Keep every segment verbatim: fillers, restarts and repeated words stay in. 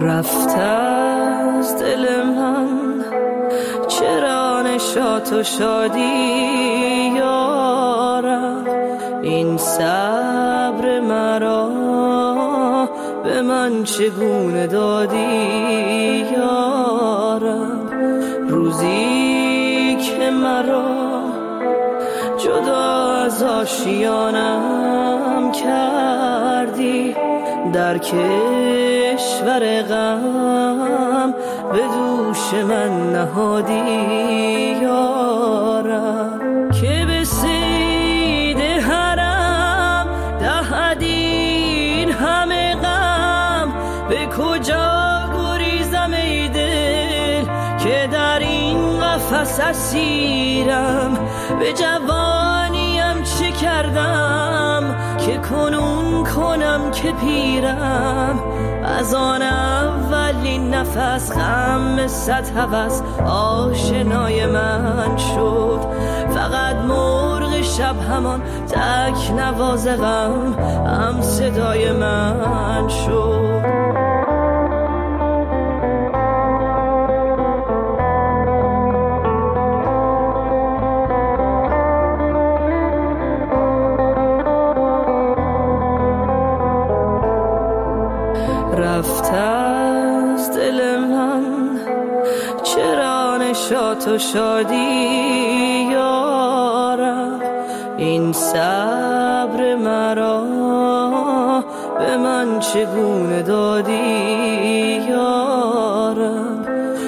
رفت از دل من چرا نشاط و شادی یارم، این صبر مرا به من چگونه دادی یارم، روزی که مرا جدا از آشیانم کردی، در کشور غم به دوش من نهادی یارم، که به صید حرم دهدین همه غم، به کجا گریزم ای دل که در این قفس اسیرم، به جوانیم چه کردم که کنون کنم که پیرم، از آن اولین نفس غم صد هوس آشنای من شد، فقط مرغ شب همان تک نواز غم هم صدای من شد. رفت از دل من چرا نشاط و شادی یارم، این صبر مرا به من چگونه دادی یارم،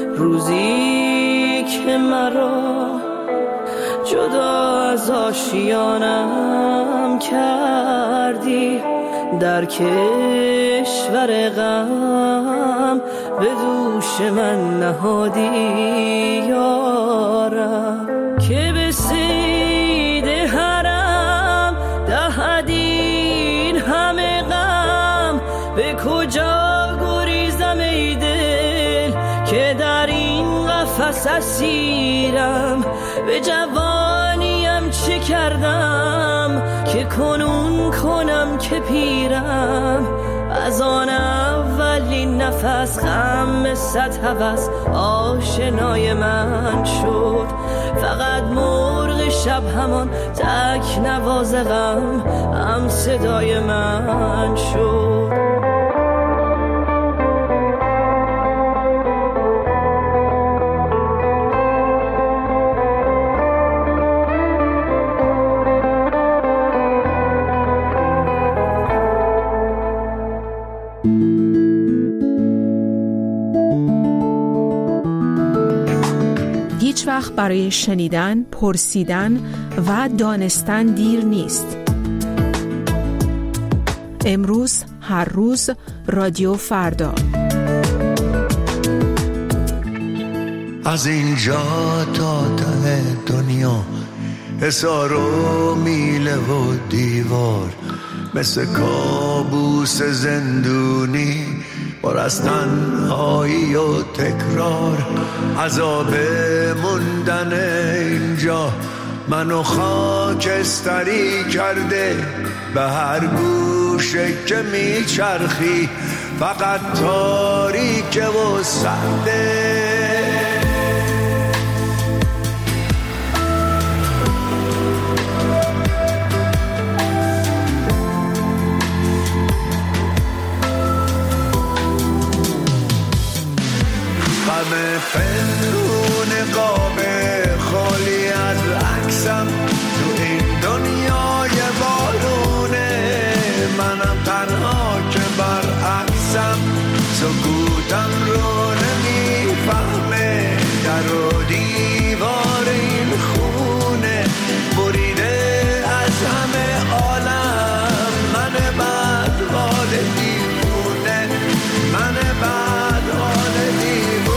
روزی که مرا جدا از آشیانم کردی، در کشور غم به دوش من نهادی یارم، که به صید حرم دهدین همه غم، به کجا گریزم ای دل که در این قفس اسیرم، به جوانیم چه کردم که کنون کنم که پیرم، از آن اولین نفس غم صد هوس آشنای من شد، فقط مرغ شب همان تک نواز غم هم صدای من شد. هیچ وقت برای شنیدن، پرسیدن و دانستن دیر نیست. امروز، هر روز، رادیو فردا. از اینجا تا ته دنیا حصار و میله و دیوار، مثل کابوس زندونی پر از تنهایی و تکرار، عذاب موندن اینجا منو خاکستری کرده، به هر گوشه که میچرخی فقط تاریکه و سرده. غم پنهون قاب خالی از عکسم تو این دنیای بارونه، منم تنها که برعکسم، سکوتم رو نمیفهمه، در و دیوار این خونه بریده از همه عالم، من بد حال دیوونه، من بد حال دیوونه.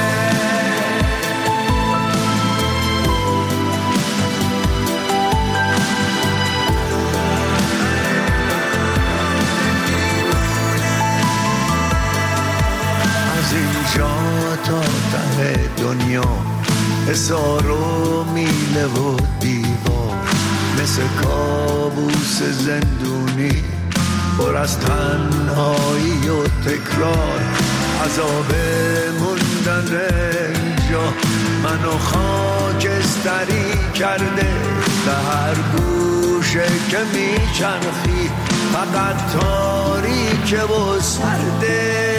اینجا تا ته دنیا حصار و میله و دیوار، مثل کابوس زندونی پر از تنهایی و تکرار، عذاب موندن اینجا منو خاکستری کرده، به هر گوشه که میچرخی فقط تاریکه و سرده.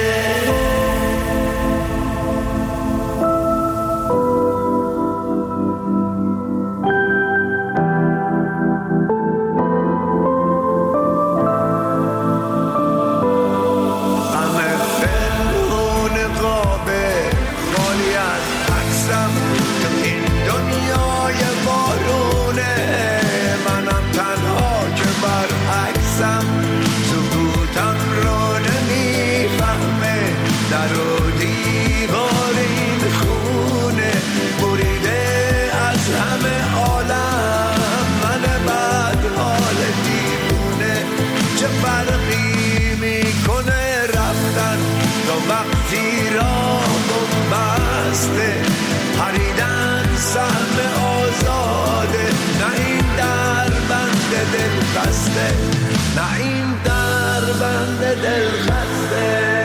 پریدن سهم آزاده، نه این در بند دل خسته، نه این در بند دل خسته.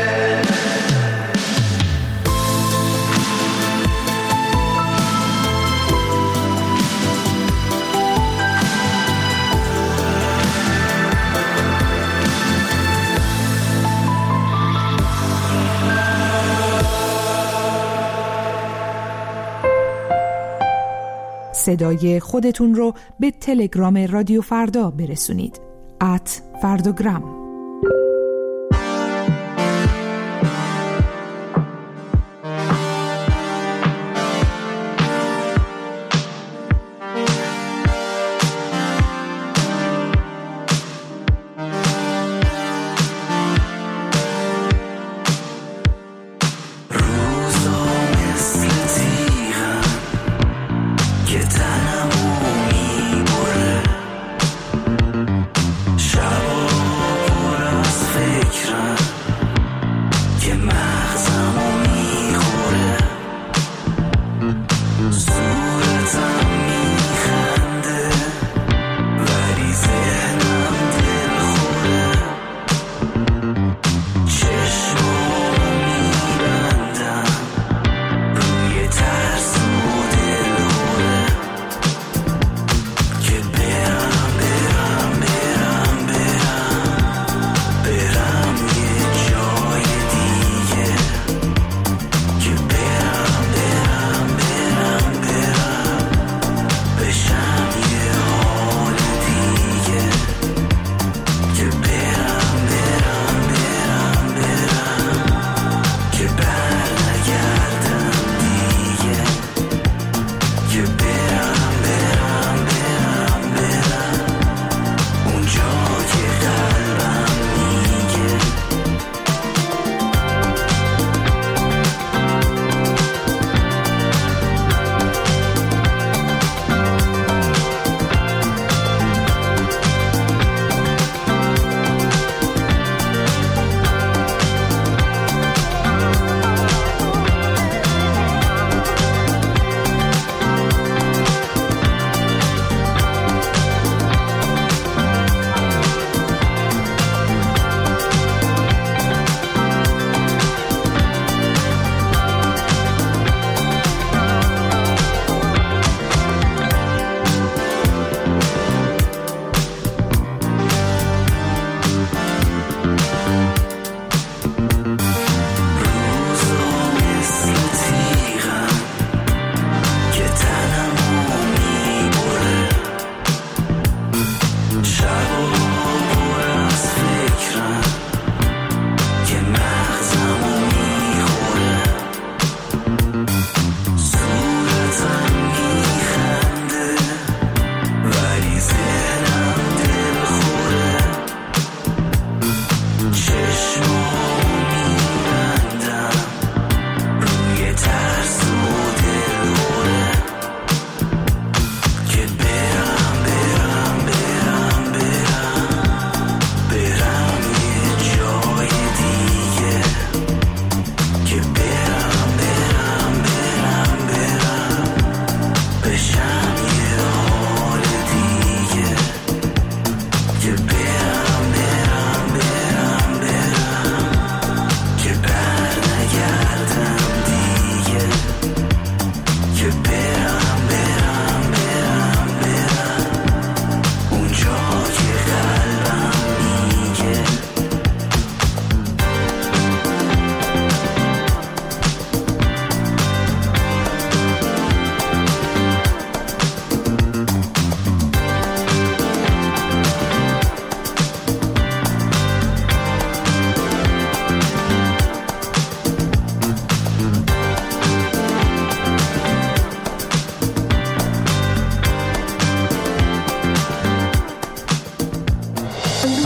صدای خودتون رو به تلگرام رادیو فردا برسونید. ات فرداگرام. شبا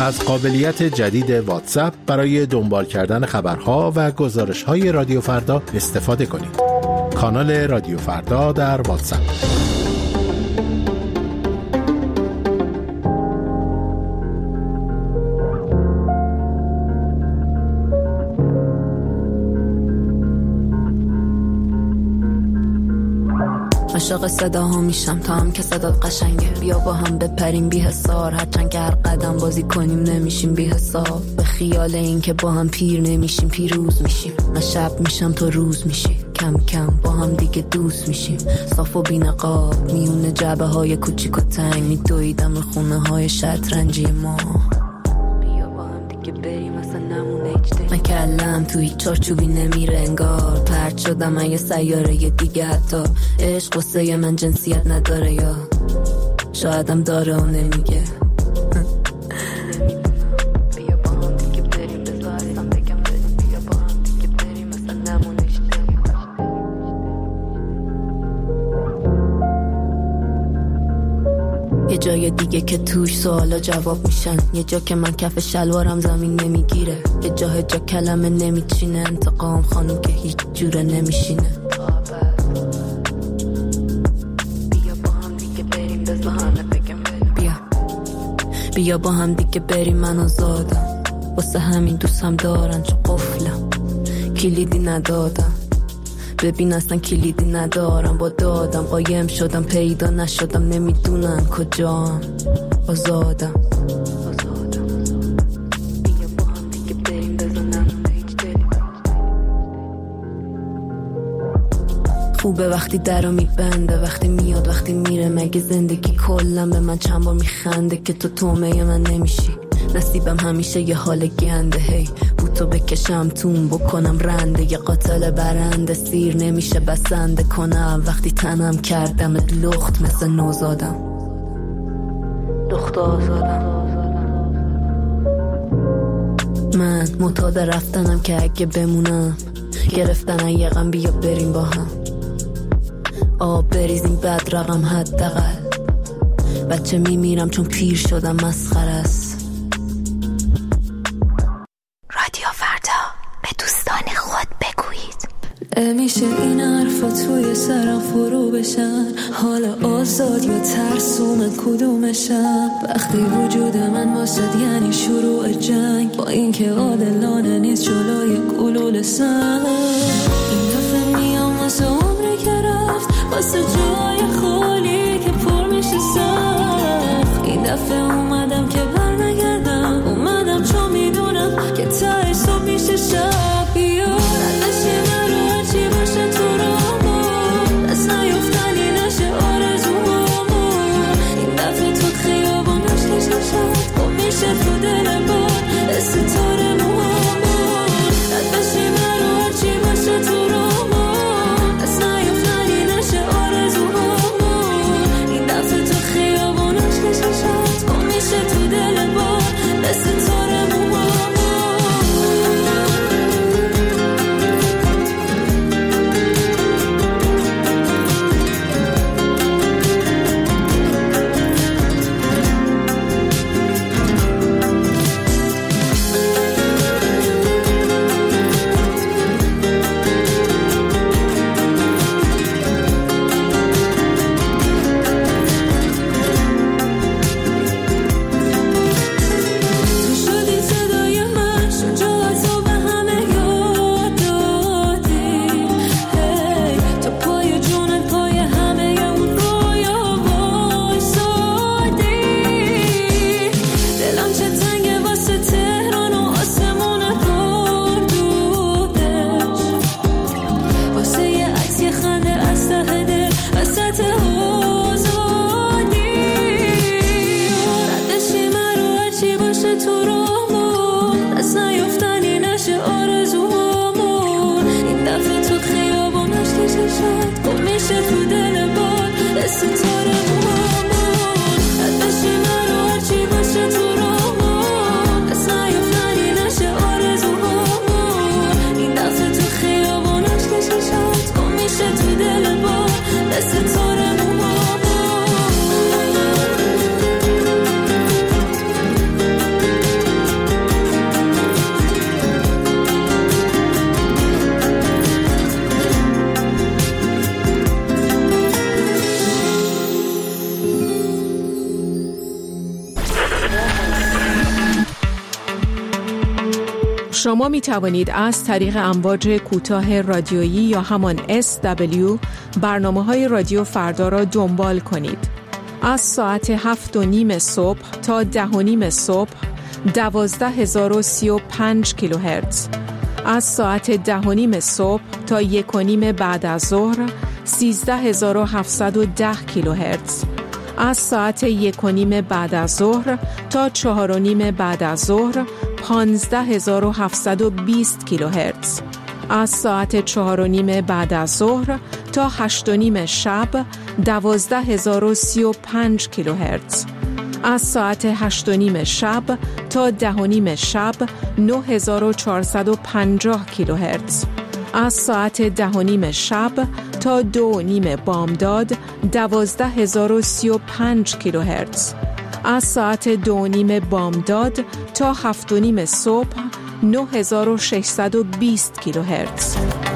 از قابلیت جدید واتساپ برای دنبال کردن خبرها و گزارش‌های رادیو فردا استفاده کنید. کانال رادیو فردا در واتساپ. عاشق صداها میشم تا هم که صدات قشنگه. بیا با هم بپریم بی حسار، هرچند که هر قدم بازی کنیم نمیشیم بی حساب. به خیال این که با هم پیر نمیشیم پیروز میشیم. من شب میشم تو روز میشی، کم کم با هم دیگه دوست میشیم. صاف و بی نقاب میونه جعبه های کوچیک و تنگ میدویدم خونه های شطرنجی ما. من کلم توی چارچوبی نمیره انگار، پرت شدم من یه سیاره یه دیگه. حتی عشق قصه من جنسیت نداره، یا شایدم داره و نمیگه. بیا با هم دیگه بریم بذارم بگم بریم. بیا با هم دیگه بریم مثلا نمونه یه جای دیگه که توش سوالا جواب میشن، یه جا که من کف شلوارم زمین نمیگیره، یه جا جا کلمه نمیچینه. انتقام خانم که هیچ جوره نمیشینه. بیا با هم دیگه بریم بزنه بگم بریم. بیا بیا با هم دیگه بریم، من آزادم. واسه همین دوست هم دارن چون قفلم کلیدی ندادم. ببین اصلا کلیدی ندارم، با دادم قایم شدم پیدا نشدم، نمیدونم کجام. آزادم بیا با هم دیگه بریم بزنم هیچ دلی. خوبه وقتی درو میبنده، وقتی میاد وقتی میره. مگه زندگی کلم به من چند بار میخنده که تو تومه من نمیشی. نصیبم همیشه یه حال گنده، هی بوتو بکشم تون بکنم رنده. یه قاتل برنده سیر نمیشه بسنده کنم. وقتی تنم کردم لخت مثل نوزادم، لخت آزادم. من معتاد رفتنم که اگه بمونم گرفتن یه غم. بیا بریم با هم آب بریزیم بد رقم حداقل. بچه میمیرم چون پیر شدم مسخره است. میشه این حرفا توی سرم فرو بشن، حال آزاد یا ترسوم کدومشم. وقتی وجود من واسد یعنی شروع جنگ، با این که عادلانه نیست جلوی گلول سنگ. این دفعه میام واسه عمری که رفت، واسه جای خالی که پر میشه سخت. این دفعه اومدم که بر نگردم، اومدم چون میدونم که تای صبح میشه شب. تو دلم بود ستاره موامون، رد بشی برو هرچی باشه تو رامون. از نیفتنی نشه آرزوهامون. شما می توانید از طریق امواج کوتاه رادیویی یا همان اس دبلیو برنامه های رادیو فردا را دنبال کنید. از ساعت هفت و نیم صبح تا ده و نیم صبح دوازده هزار و سی و پنج کیلوهرتز، از ساعت ده و نیم صبح تا یک و نیم بعد از ظهر سیزده هزار و هفتصد و ده کیلوهرتز، از ساعت یک و نیم بعد از ظهر تا چهار و نیم بعد از ظهر پانزده هزار و هفتصد و بیست کیلوهرتز، از ساعت چهار و نیم بعد از ظهر تا هشت و نیم شب دوازده هزار و سی و پنج کیلوهرتز، از ساعت هشت و نیم شب تا ده و نیم شب نه هزار و چهارصد و پنجاه کیلوهرتز، از ساعت ده و نیم شب تا دو و نیم بامداد دوازده هزار و سی و پنج کیلوهرتز، از ساعت دو و نیم بامداد تا هفت و نیم صبح نه هزار و ششصد و بیست کیلوهرتز.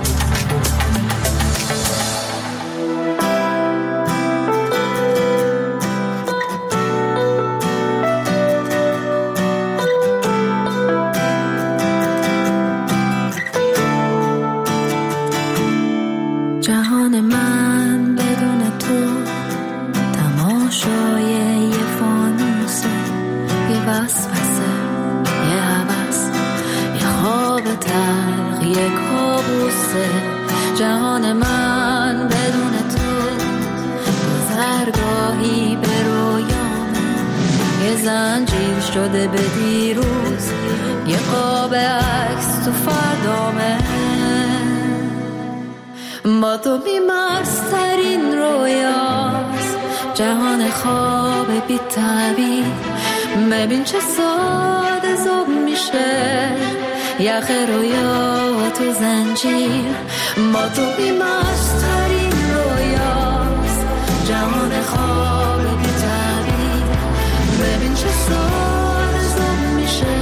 جهان من بدون تو تماشای یه فانوسه، یه وسوسه، یه هوس، یه خواب تلخ، یه کابوسه. جهان من بدون تو گذرگاهی به رویامه، یه زنجیر شده به دیروز، یه قاب عکس تو فردامه. با تو بیمارسترین رویاست، جهان خواب بی تعبیر. ببین چه ساده زوب میشه یخ رویا تو زنجیر. با تو بیمارسترین رویاست، جهان خواب بی تعبیر. ببین چه ساده زوب میشه.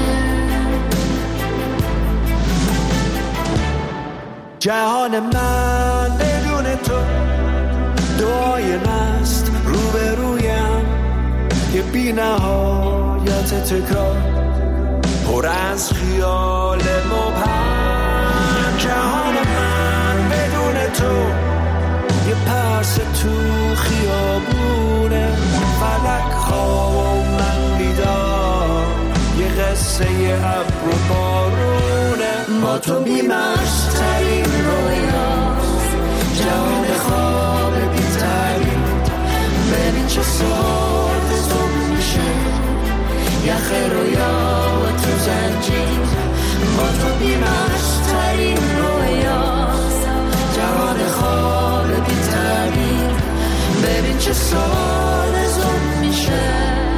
جهان من بدون تو دعای نست روبرویم، یه بی نهایت تکرار پر از خیال مبهم. جهان من بدون تو یه پرس تو خیابونه، فلک خواب و من بیدار، یه قصه ابر و بارونه. با تو بیمشترین رویاست، جهان خواب بی تعبیر. ببین چه ساده زوب میشه یخ رویا تو زنجیر. با تو بیمشترین رویاست، جهان خواب بی تعبیر. ببین چه ساده زوب میشه،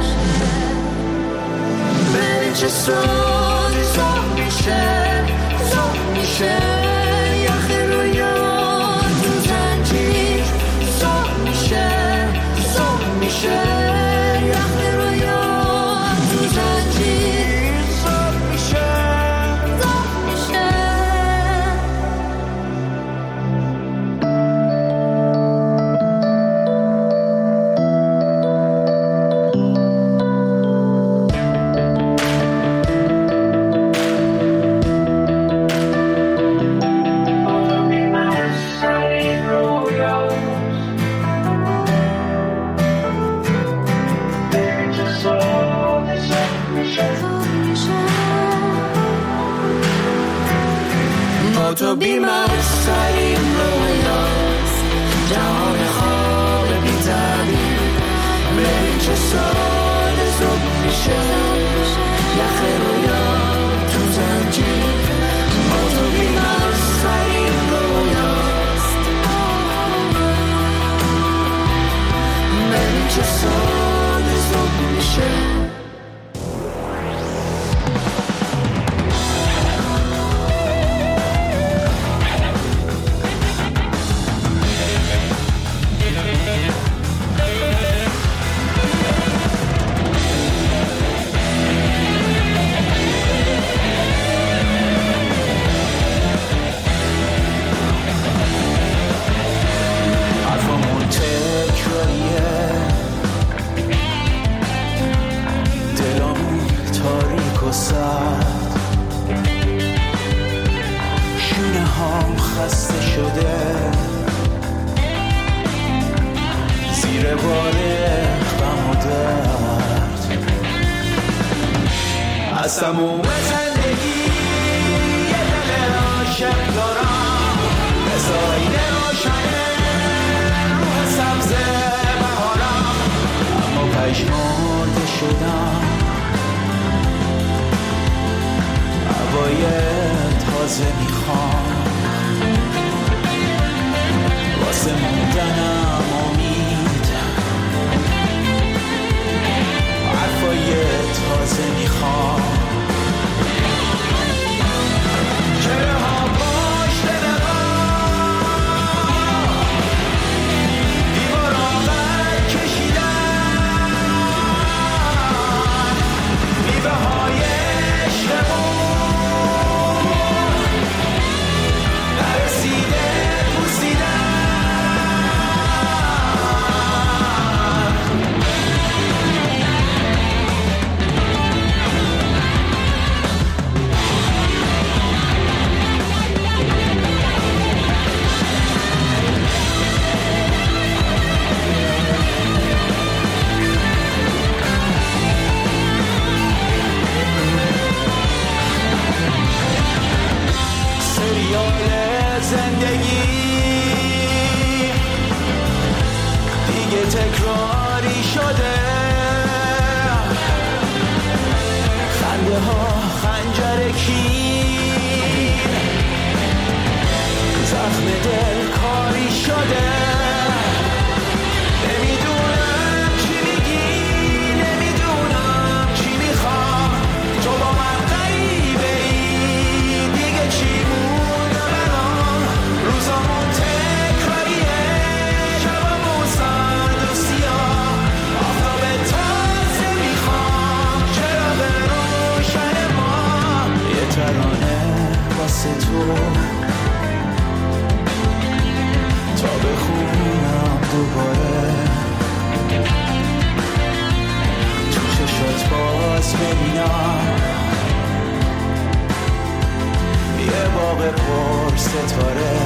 ببین چه ساده زوب میشه، زوب میشه یخ رویا تو زنجیر. زوب میشه، زوب میشه یخ رویا تو زنجیر. زوب میشه، زوب میشه. تو بیمارسترین رویاست، جهان خواب بی تعبیر. ببین چه ساده زوب میشه یخ رویا تو زنجیر. با تو بیمارسترین رویاست، ببین چه ساده زوب میشه. فارغ غم و درد. از تموم زندگی یه دل عاشق دارم، مثل آینه روشنه روح سبز بهارم، اما پشمرده شدم، هوای تازه میخوام، واسه موندنم امید، حرفای تازه میخوام. چرا ها پشت نقاب دیوارا قد کشیدن، میوه های عشقمون نرسیده پوسیدن. سریال زندگی دیگه تکراری شده، خنده ها خنجر کین، زخم دل کاری شده. نمیدونم چی میگی، نمیدونم چی میخوام، تو با من غریبه ای، دیگه چی موندم الان، روزامون تکراریه، شبامون سرد و سیاه، آفتاب تازه میخوام، چراغ روشن ما، یه ترانه واسه تو تا بخونم دوباره، تو چشات باز ببینم یه باغ پر ستاره.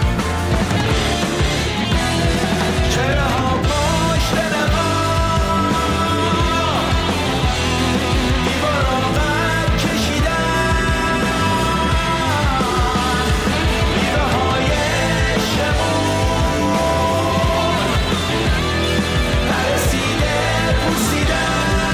چرا ها پشت نقاب دیوارا قد کشیدن، میوه های عشقمون نرسیده پوسیدن.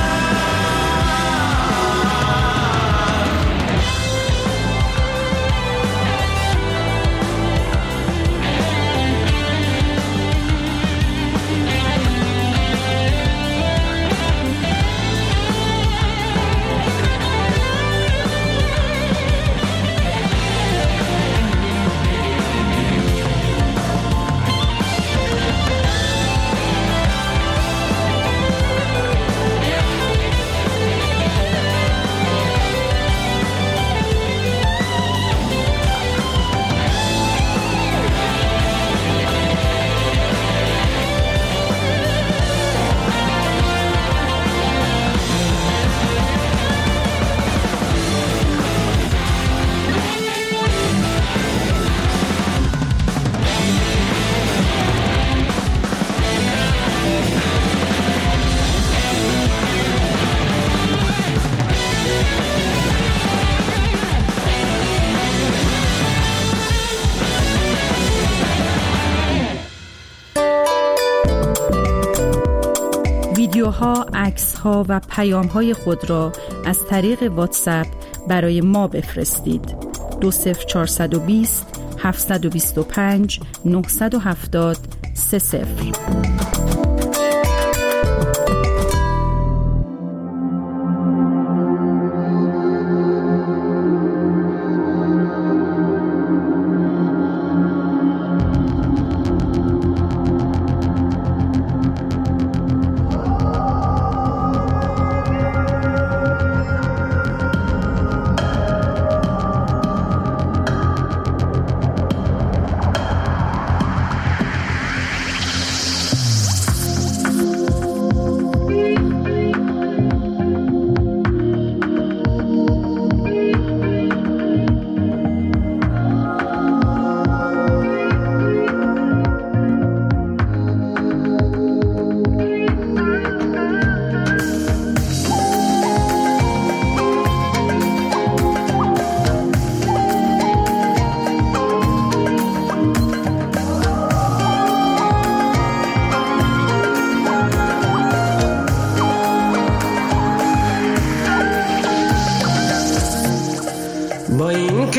ویدیوها، عکس‌ها و پیام‌های خود را از طریق واتساپ برای ما بفرستید. دو صفر چهارصد و بیست هفتصد و بیست و پنج نهصد و هفتاد سه صفر.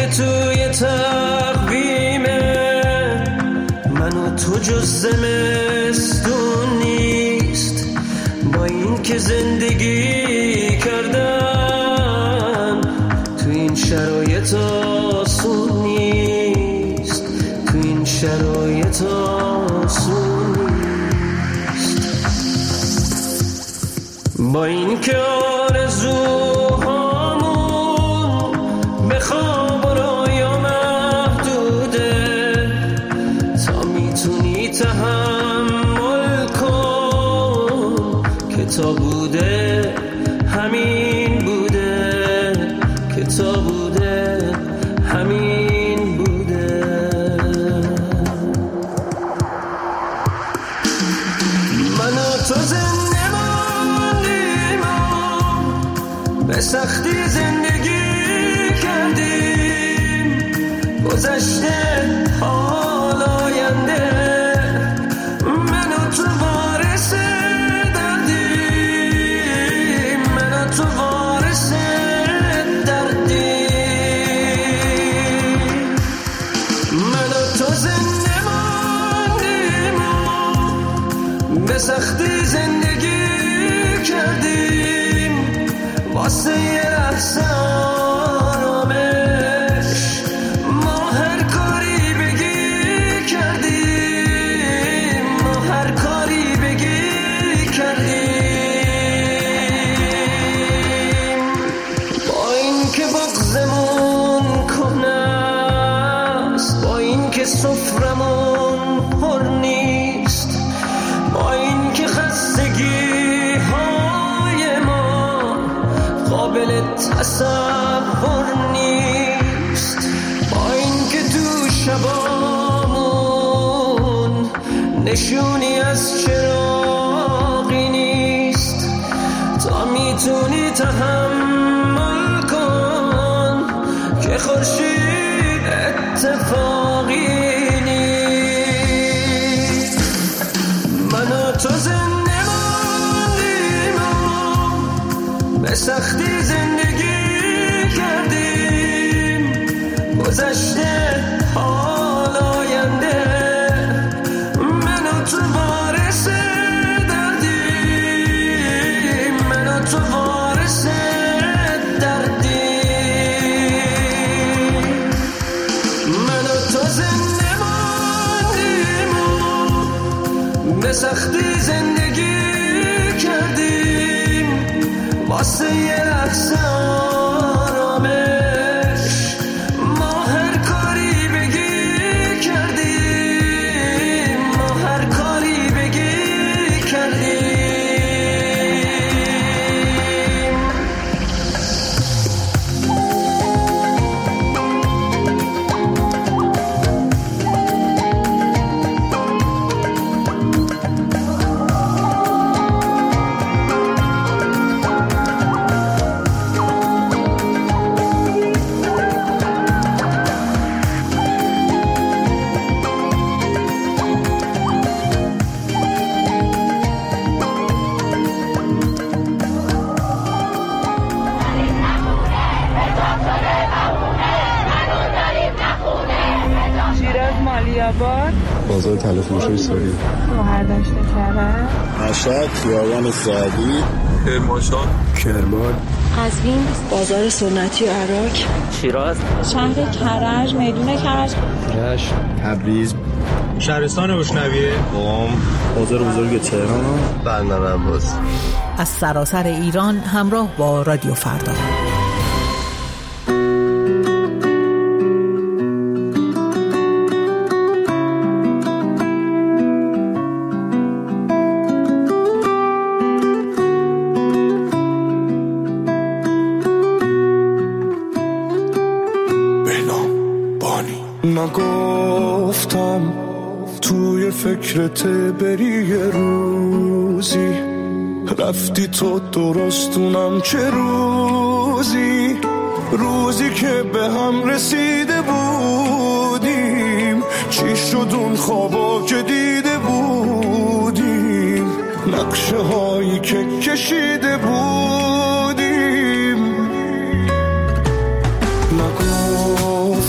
توی تقویمه من و تو جز زمستون نیست، با این که زندگی کردن تو این شرایط آسون نیست، تو این شرایط آسون نیست. با این که آرزوهامون به خواب و رویا محدوده، تا میتونی تحمل کن که تا بوده همین بوده، که تا بوده همین بوده. من و تو زنده ماندیم و به سختی زندگی کردیم، گذشته حال آینده من و تو وارث دردیم، من و تو وارث دردیم. من و تو زنده ماندیم و به سختی زندگی کردیم، واسه یه لحظه آرامش ما هر کاری بگی کردیم، ما هر کاری بگی کردیم. با این که بغضمون کنه است، با این که سفرمون پر نیست، با این که خستگی های ما قابل تصور نیست، با این که تو شبامون نشونی از چراغی نیست، تا میتونی تحمل کن که خورشید اتفاقی نیست. من و تو زنده ماندیم و به سختی زندگی کردیم، گذشته حال آینده من و تو وارث دردیم، من و تو وارث دردیم. من و تو زنده ماندیم و به سختی زندگی کردیم، واسه یه لحظه آرامش ما هر کاری بگی کردیم، ما هر کاری بگی کردیم. بازار تلفروشی سوری، مهرداشت کرد، مشهد، خیابان سعدی، کرمانشاه، کرمان، قزوین، بازار سنتی عراق، شیراز، شهر کرج، میدون کرج، رشت، تبریز، شهرستان روشنویه، قم، بازار بزرگ تهران، بندر عباس. از سراسر ایران همراه با رادیو فردا. نگفتم توی فکرت بری یه روزی، رفتی تو درستونم چه روزی، روزی که به هم رسیده بودیم، چی شد اون خوابا که دیده بودیم، نقشه هایی که کشیده بودیم. نگفتم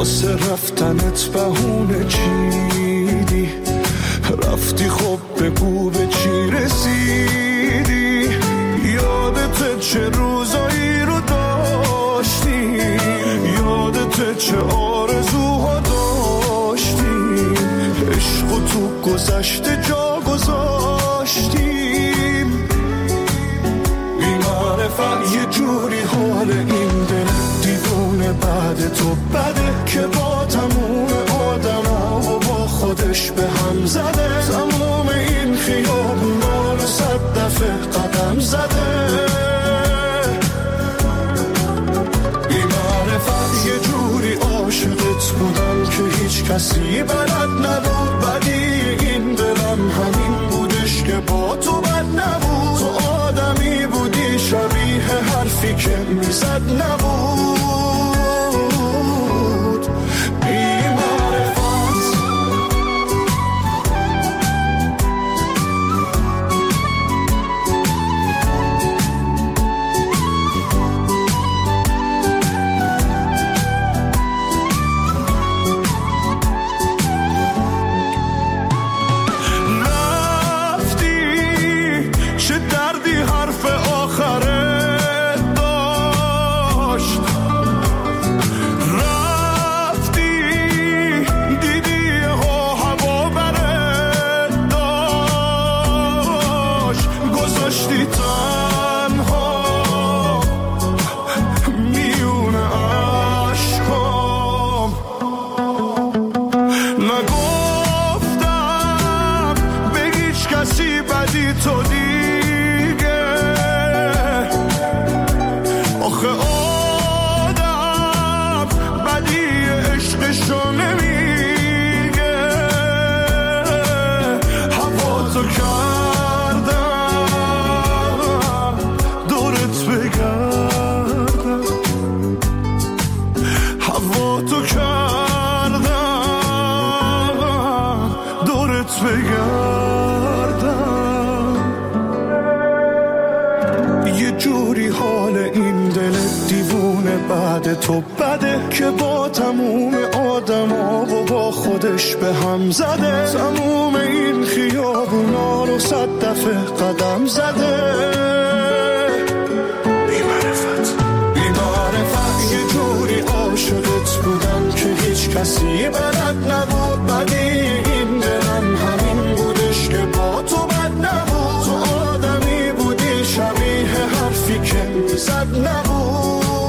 واسه رفتنت بهونه چیدی، رفتی خب بگو به چی رسیدی. یادت چه روزایی رو داشتی، یادت چه آرزوها داشتی، عشق تو گذشته جا گذاشتیم. بی‌معرفت یه جوری حال این دل دیوونه بعد تو بده که با تموم آدم ها و با خودش به هم زده. تموم این خیابونا رو صد دفعه قدم زده. بی‌معرفت یه جوری عاشقت بودم که هیچ کسی بلد نبود. بدی این دلم همین بودش که با تو بد نبود. تو آدمی بودی شبیه حرفی که میزد نبود. تو بده که با تموم آدم ها و با خودش به هم زده. تموم این خیابونا رو صد دفعه قدم زده. بی‌معرفت بی‌معرفت یه جوری عاشقت بودم که هیچ کسی بلد نبود. بدی این دلم همین بودش که با تو بد نبود. تو آدمی بودی شبیه حرفی که میزد نبود.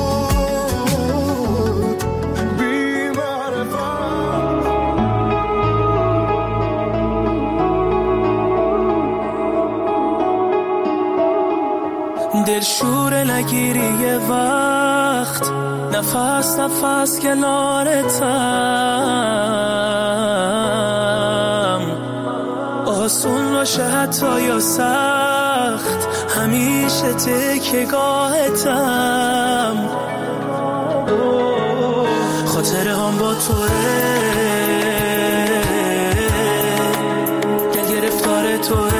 دلشوره نگیری یه وقت، نفس نفس کنارتم. آسون باشه حتی یا سخت، همیشه تکیه‌گاهتم. خاطره هم با توه، گل گرفتار توه.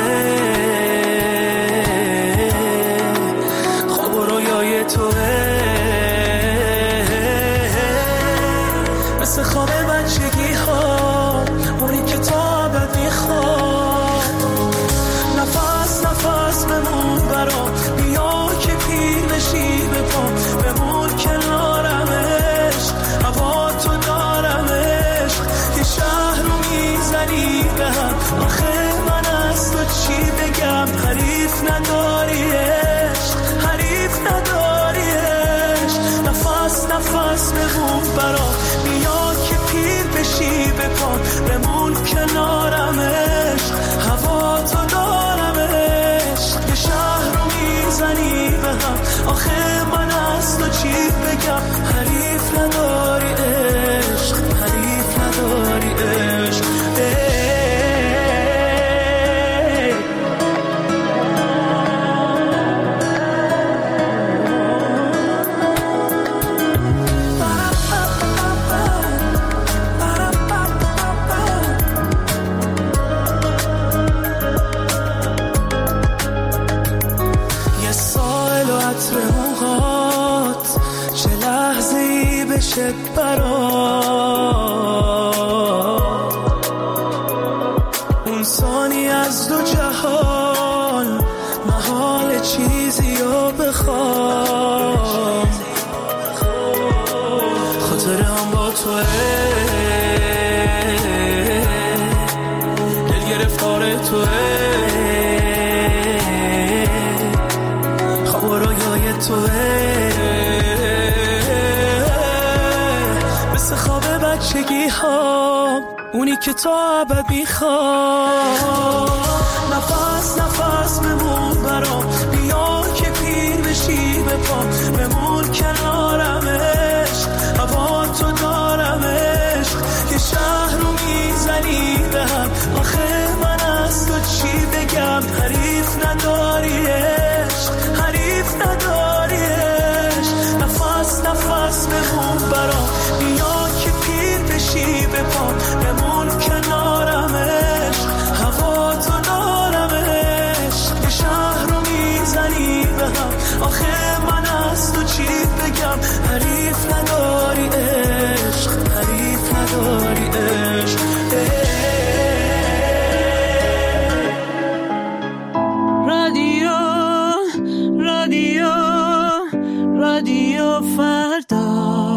مثل خواب بچگی ها، اونی که تا ابد میخواد. نفس نفس بمون برام، بیا که پیر بشی به پام. بمون کنارمش، هوا تو دارمش. یه شهر رو میزنی به هم، آخه من از تو چی بگم. حریف نداریش، حریف نداریش. نفس نفس بمون برام، بیا که پیر بشی به پام. بمون کنارمش، هوا تو دارمش. یه شهر رو میزنی به هم، آخه من از تو چی بگم. حریف نداری عشق، حریف نداری عشق. بشه برات چیزی رو بخوام، خاطره هم با توه، دل گرفتار توه، خواب و رویای توه، مثل خواب بچگی ها، اونی که تا ابد میخوام. نفس نفس بمون برام، بیا که پیر بشی به پام، بمون کنارمش، هوا تو دارمش، یه شهر رو میزنی به هم، آخه من از تو چی بگم، حریف نداریش، حریف نداریش. نفس نفس بمون برام، بیا که پیر بشی به پام، بمون کنارمش، هوا تو دارمش، یه شهر رو میزنی به هم، آخه من از تو چی بگم، حریف نداری عشق، حریف نداری عشق. رادیو رادیو رادیو فردا.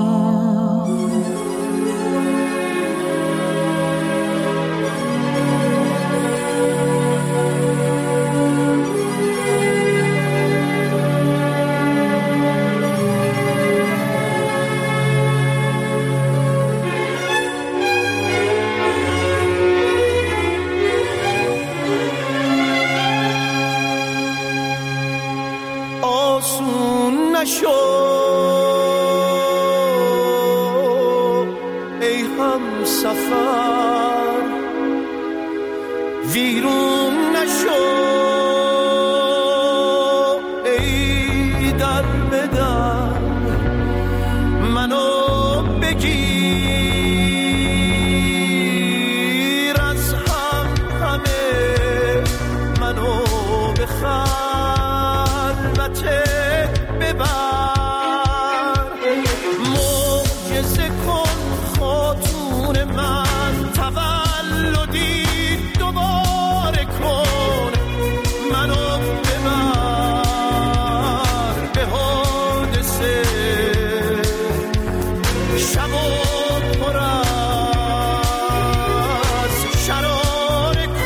آسون نشو ای هم سفر، ویرون نشو ای در بدر، منو بگیر از هم همه، منو بخلوت ببر، معجزه کن خاتون من، تولدی دوباره کن، منو ببر به حادثه، شب و پر از شراره کن.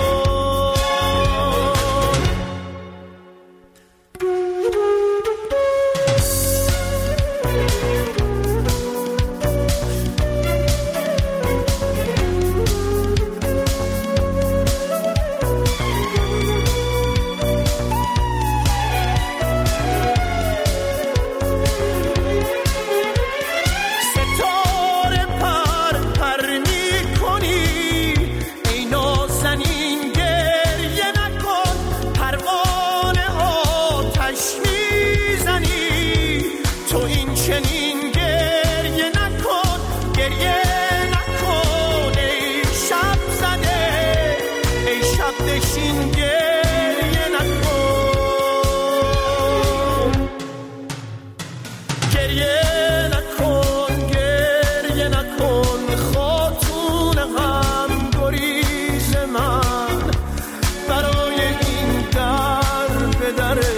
ستاره پر پر میکنی، ای نازنین گریه نکن، پروانه آتش میزنی، تو این چنین گریه نکن، گریه نکن ای شب زده، ای شب دشین گریه نکن، گریه نکن، گریه نکن، خاتون هم گریز من، برای این در به دره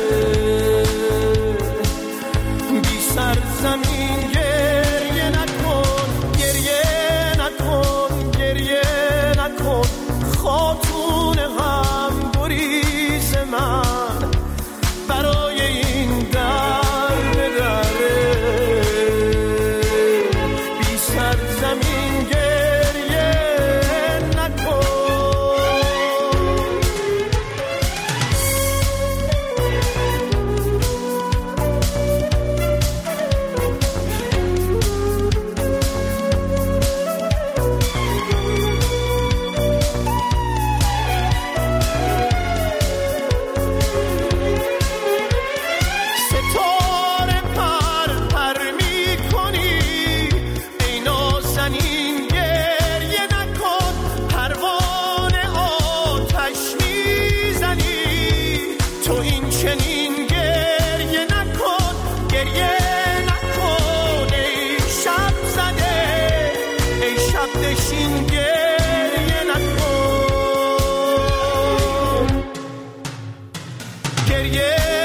بی سرزمین گریه نکن، گریه نکن، گریه نکن، خاتون هم گریز من، برای این در به دره بی سرزمین گریه نکن. ستاره پر پر میکنی، ای نازنین گریه نکن، پروانه آتش میزنی، تو این چنین گریه نکن، گریه نکن ای شب زده، ای شب دشین گریه نکن، گریه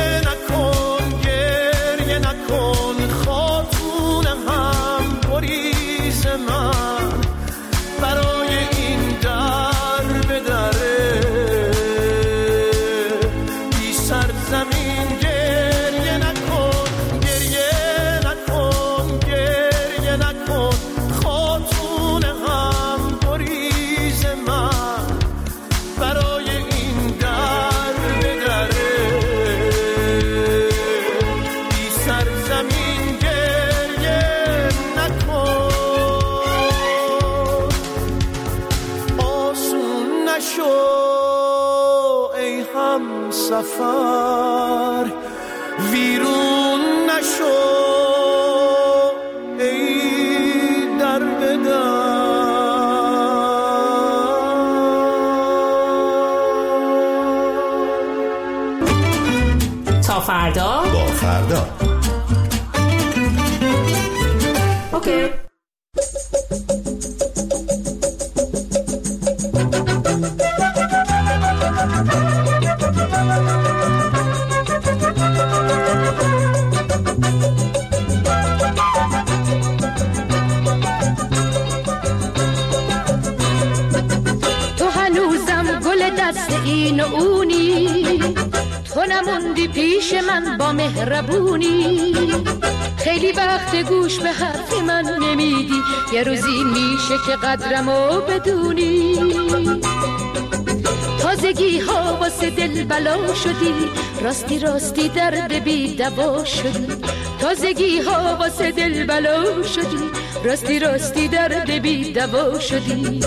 سفر ویرون نشو ای در بدر. تا فردا با فردا. اوکی. تو هنوزم گل دست این و اونی، تو نموندی پیش من با مهربونی. خیلی وقت گوش به حرف من نمیدی، یه روزی میشه که قدرمو بدونی. تازگی ها واسه دل بلا شدی، راستی راستی درد بی دوا شدی. تازگی ها واسه دل بلا شدی، راستی راستی درد بی دوا شدی.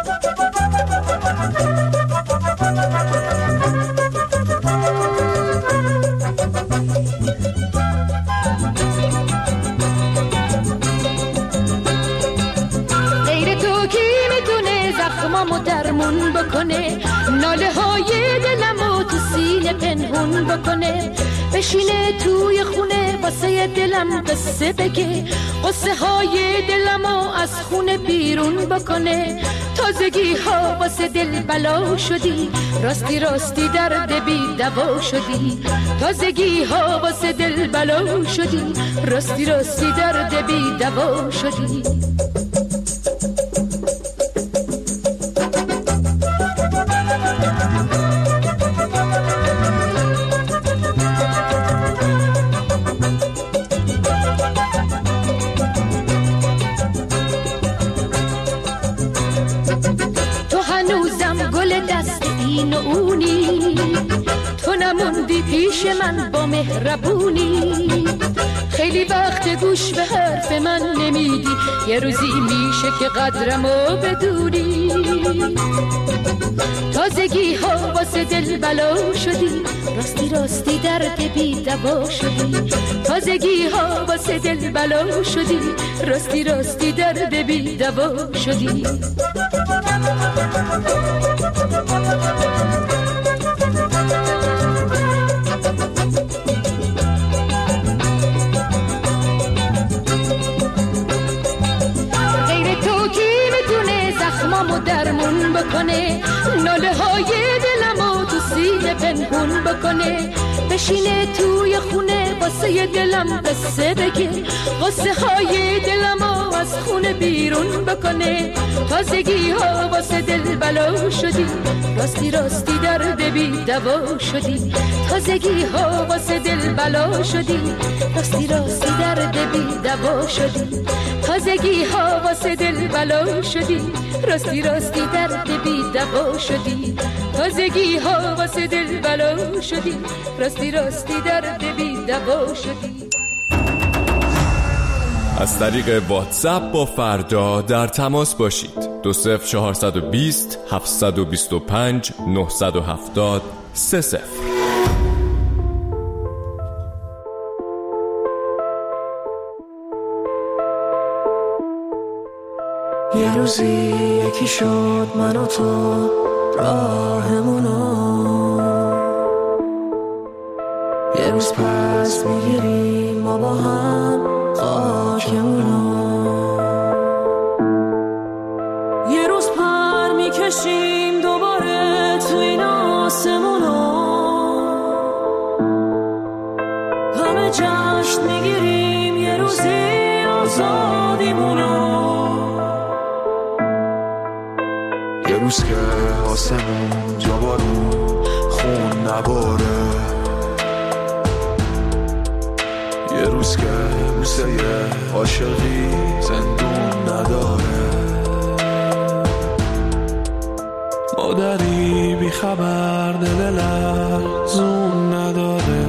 زخمامو درمون بکنه، ناله های دلمو تو سینه پنهون بکنه. بشینه توی خونه واسه دلم قصه بگه، قصه های دلمو از خونه بیرون بکنه. تازگی ها واسه دل بلا شدی، راستی راستی درد بی دوا شدی. تازگی ها واسه دل بلا شدی، راستی راستی درد بی دوا شدی. تو نموندی پیش من با مهربونی. خیلی وقت گوش به حرف من نمیدی، یه روزی میشه که قدرمو بدونی. تازگی ها واسه دل بلا شدی، راستی راستی درد بی دوا شدی. تازگی ها واسه دل بلا شدی، راستی راستی درد بی دوا شدی. زخمامو درمون بکنه، ناله های دلمو تو سینه پنهون بکنه. بشینه توی خونه واسه دلم قصه بگه، قصه های دلمو از خونه بیرون بکنه. تازگی ها واسه دل بلا شدی، راستی راستی درد بی دوا شدی. تازگی ها واسه دل بلا شدی، راستی راستی درد بی دوا شدی. تازگی ها واسه دل بلا شدی، راستی راستی درد بی دوا شدی. تازگی ها واسه دل بلا شدی، راستی راستی درد بی دوا شدی. از طریق واتساپ با فردا در تماس باشید. دو صفر چهارصد و بیست هفتصد و بیست و پنج نهصد و هفتاد سه صفر. یه روزی یکی شد من و تو راهمونو، یه روز پس میگیریم ما با هم خاکمونو. یه روز پر میکشیم دوباره تو این آسمونو، همه جشن میگیریم یه روزی آزادیمونو. یه روز که آسمون جا بارون خون نباره، یه روز که بوسه عاشقی زندون نداره. مادری بی خبر دل لرزون نداره،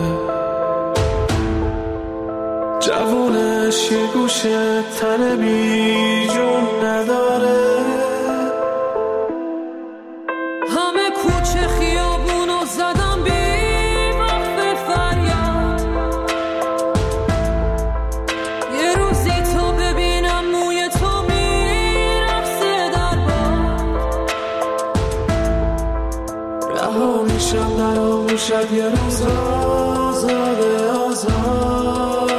جوونش یه گوشه تن بی جون نداره. همه کوچه خیابونو زدم باشد یه روز آزاد آزاد،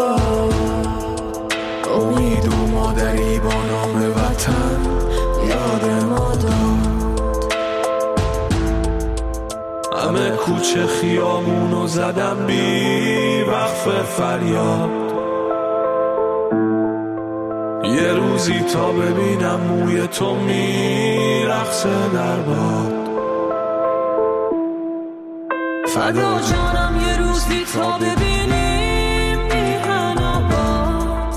امید و مادری با نام وطن یاد ما داد. همه کوچه خیامونو زدم بی وقف فریاد، یه روزی تا ببینم موی تو میرقصه در باد. فدا جانم یه روزی تا ببینیم میهن آباد،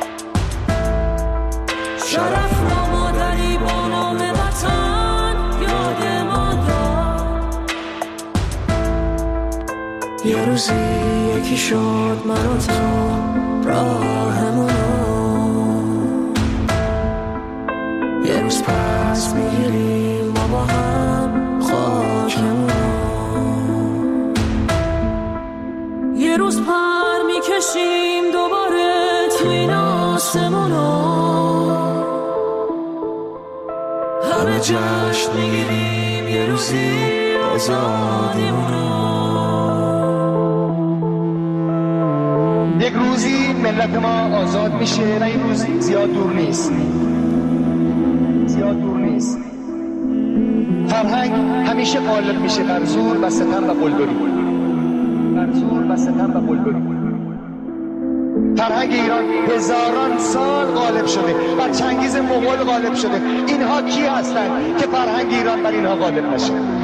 شرف را مادری با نام وطن یاد ما داد. یه روزی یکی شد من و تو راهمونو، یه روز پس میگیریم ما با هم خاکمونو، یه روز پر میکشیم دوباره تو این آسمونو، همه جشن میگیریم یه روزی آزادیمونو. یک روزی ملت ما آزاد میشه و این روز زیاد دور نیست، زیاد دور نیست. فرهنگ همیشه غالب میشه بر زور و ستم و قلدری، بر زور و ستم و قلدری. فرهنگ ایران هزاران سال غالب شده، بر چنگیز مغول غالب شده. اینها کی هستند که فرهنگ ایران بر اینها غالب نشه؟